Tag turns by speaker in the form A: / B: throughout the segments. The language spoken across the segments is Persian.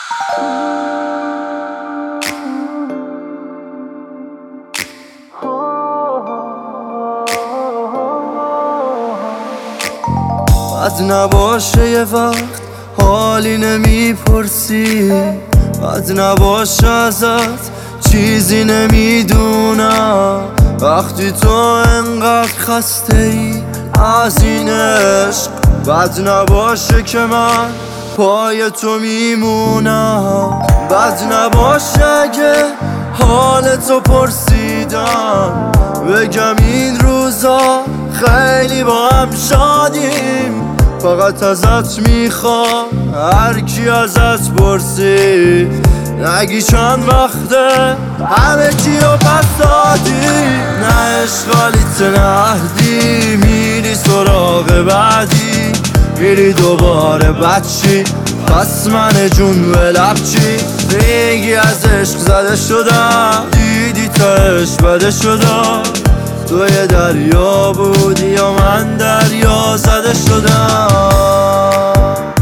A: بد نباشه یه وقت حالی نمیپرسی، بد نباشه ازت چیزی نمیدونم. وقتی تو انقدر خسته ای از این عشق، بد نباشه که من پای تو میمونم. بد نباشه اگه حال تو پرسیدم، بگم این روزا خیلی با هم شادیم. فقط ازت میخوام هر کی ازت پرسی، نگی چند وقته همه چیو پس دادی. نه اشغالیت نهدی، میری سراغ بعدی، میری دوباره بچی. پس من جون به لب چی میگی؟ از عشق زده شدم، دیدی تاش بده شدم. تو یه دریا بودی یا من دریا زده شدم.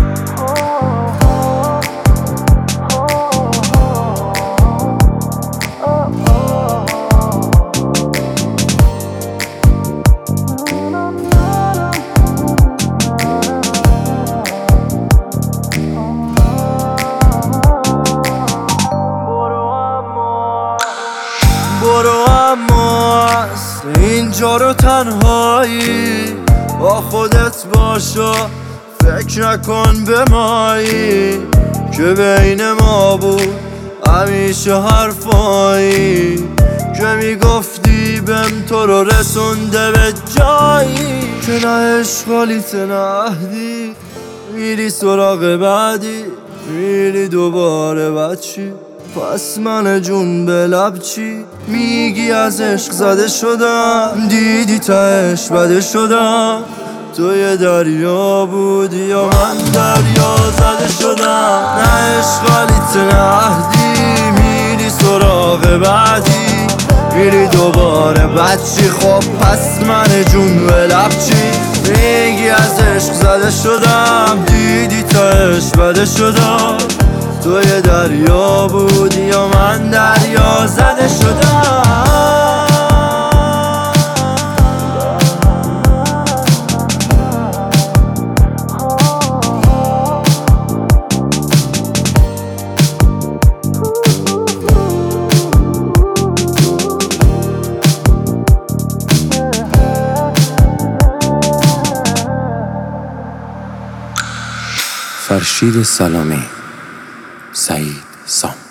A: برو اما از اینجا رو تنهایی با خودت باشو، فکر نکن به مایی که بین ما بود همیشه حرفایی که میگفتی بهم تو رو رسونده به جایی که نه اشغالیت نهدی، میری سراغ بعدی، میری دوباره بچی. پس من جون به لب چی میگی؟ از عشق زده شدم، دیدی تاش بده شدم. تو یه دریا بودی یا من دریا زده شدم. نه اشغالیت نهدی، میری سراغ بعدی، میری دوباره بچی. خب پس من جون به لب چی میگی؟ از عشق زده شدم، دیدی تاش بده شدم. تو یه دریا بودی یا من دریا زده شدم.
B: فرشید سلامی، سعید سام.